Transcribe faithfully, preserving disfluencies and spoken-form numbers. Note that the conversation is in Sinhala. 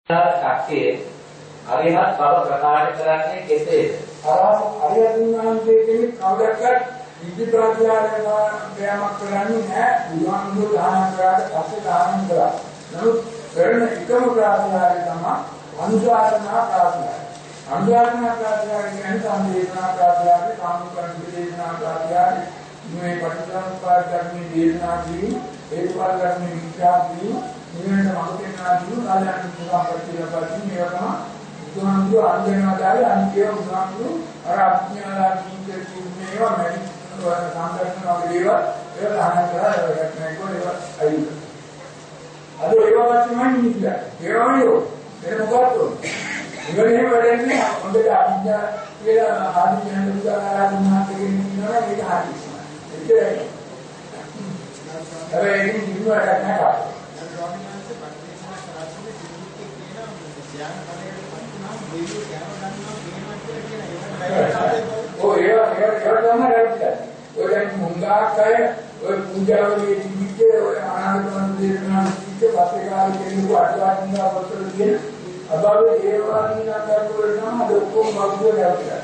ශක්තිය අරිහත් බව ප්‍රකාශ කරන්නේ කෙසේද? අර අරියතුන්වහන්සේ කෙනෙක් කවදාවත් ඉදි ප්‍රාතිහාරයක් කරන්නේ නැහැ. බුදුහාමුදුරුවෝ දාන කරාට පස්සේ දාන කරා. නමුත් කරන එකම ප්‍රාතිහාරය තමයි අනුශාසනා ප්‍රාතිහාරය. අනුශාසනා ප්‍රාතිහාරය කියන්නේ සම්දේශනා ප්‍රාතිහාරය, කාමකරණ දේශනා ප්‍රාතිහාරය, මේ පටිච්චසමුප්පාද ධර්මයේ දේශනා කිරීම, හේතුඵල ධර්මයේ විචාර කිරීම, නිවනට මඟ පෙන්වා දීම, කාලයන් සම්පත්තිය ලබා දීම, ඒවා තමයි බුදුහාමුදුරුවෝ අන්දේනවාදාවේ අන්තිම බුදුහාමුදුරුවෝ අර අඥාලා කීකේ මේවා මැරි සංදර්ශන වගේ දේවල් ඒවා දාන කරලා ඒවත් නැගොල ඒවා අයින්. අද ඒවා තමයි නිකලා. ඒවා නෙවෙයි. මෙන්න මොකක්ද? ඉවරේ වැඩන්නේ හොඳට අඥා කියලා ආදී යන උදාහරණ මහත්කෙකින් කියනවා මේක හරි. ඒක හැබැයි ඒක නිකුත් වැඩක් නැහැ. ඔය ඒවා ඒවා තමයි රැවටිලා. ඔය දැන් මුංගාක් අය ඔය පූජාවලියේ තිබිච්ච ඔය ආනන්දමන් දේශනා තිබිච්ච පස්සේ කාලේ කෙනෙකු අටවන්නා වස්තුව කියන අබාවේ දේවාලීනා කරපු වෙනවා අද ඔක්කොම බෞද්ධ රැවටිලා.